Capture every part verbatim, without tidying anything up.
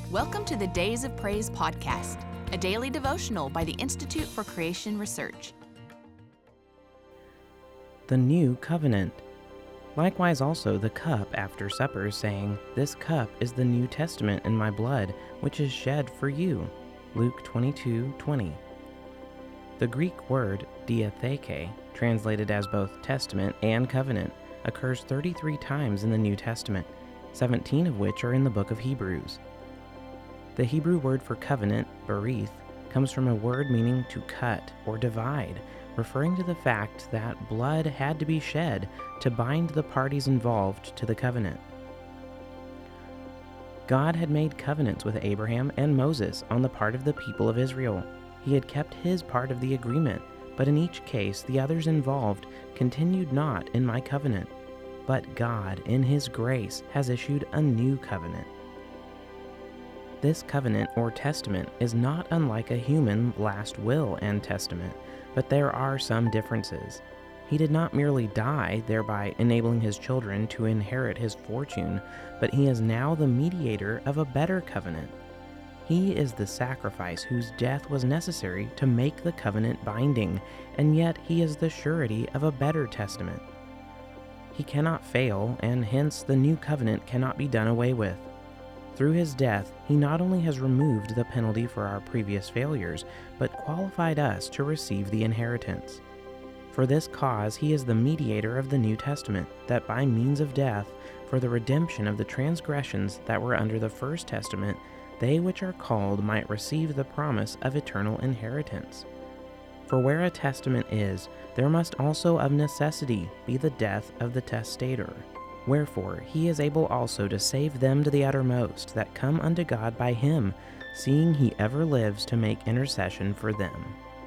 Welcome to the Days of Praise podcast, a daily devotional by the Institute for Creation Research. The New Covenant. Likewise also the cup after supper, saying, This cup is the New Testament in my blood, which is shed for you. Luke twenty-two twenty. The Greek word diatheke, translated as both testament and covenant, occurs thirty-three times in the New Testament, seventeen of which are in the book of Hebrews. The Hebrew word for covenant, berith, comes from a word meaning to cut or divide, referring to the fact that blood had to be shed to bind the parties involved to the covenant. God had made covenants with Abraham and Moses on the part of the people of Israel. He had kept his part of the agreement, but in each case the others involved continued not in my covenant. But God, in his grace, has issued a new covenant. This covenant or testament is not unlike a human last will and testament, but there are some differences. He did not merely die, thereby enabling his children to inherit his fortune, but he is now the mediator of a better covenant. He is the sacrifice whose death was necessary to make the covenant binding, and yet he is the surety of a better testament. He cannot fail, and hence the new covenant cannot be done away with. Through his death, he not only has removed the penalty for our previous failures, but qualified us to receive the inheritance. For this cause, he is the mediator of the New Testament, that by means of death, for the redemption of the transgressions that were under the First Testament, they which are called might receive the promise of eternal inheritance. For where a testament is, there must also of necessity be the death of the testator. Wherefore he is able also to save them to the uttermost that come unto God by him, seeing he ever lives to make intercession for them.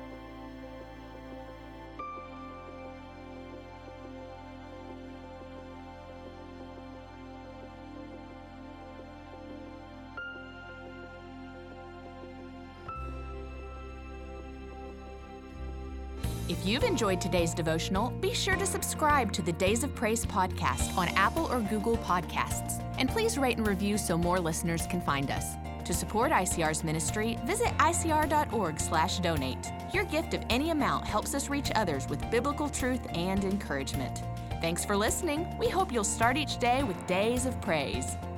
If you've enjoyed today's devotional, be sure to subscribe to the Days of Praise podcast on Apple or Google Podcasts. And please rate and review so more listeners can find us. To support I C R's ministry, visit I C R dot org slash donate. Your gift of any amount helps us reach others with biblical truth and encouragement. Thanks for listening. We hope you'll start each day with Days of Praise.